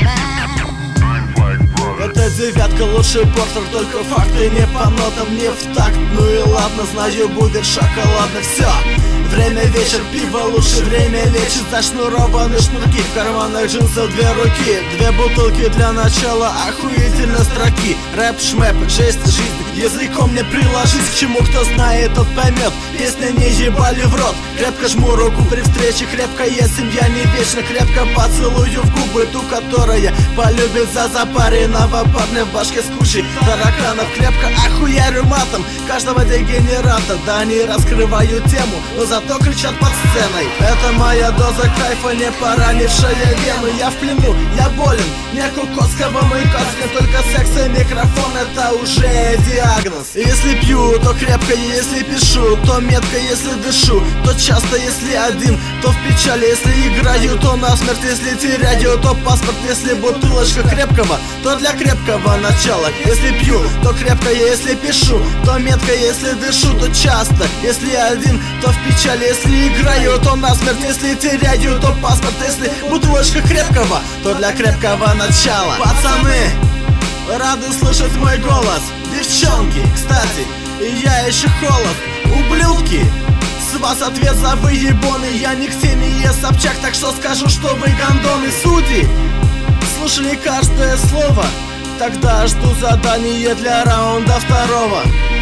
Это девятка, лучший портер, только факты не по нотам, не в такт. Ну и ладно, знаю, будет шоколадно. Все, время вечер, пиво лучше, время лечит. Зашнурованы шнурки, в карманах джинсов две руки. Две бутылки для начала, охуительно строки. Рэп, шмэп, жесть, жизнь, языком не приложись. К чему кто знает, тот поймет. Песня не ебали в рот. Крепко жму руку при встрече, крепкая семья не вечно. Крепко поцелую в губы ту, которая полюбит за запаренного парня в башке с кучей тараканов. Крепко охуярю матом каждого дегенерата. Да они раскрывают тему, но зато кричат под сценой. Это моя доза кайфа, не поранившая вену. Я в плену, я болен, не Кукоцкого мой космин. Только секс и микрофон, это уже диагноз. Если пью, то крепко, если пишу, то метко, если дышу, то часто, если один, то в печали. Если играю, то насмерть, если теряю, то паспорт. Если бутылочка крепкого, то для крепкого начала. Если пью, то крепко, если пишу, то метко, если дышу, то часто. Если один, то в печали. Если играю, то насмерть, если теряю, то паспорт. Если бутылочка крепкого, то для крепкого начала. Пацаны, рады слышать мой голос. Девчонки, кстати, и я еще холод. Ублюдки, с вас ответ за выебоны. Я не Ксения Собчак, так что скажу, что вы гондоны. Судьи слушали каждое слово, тогда жду задание для раунда второго.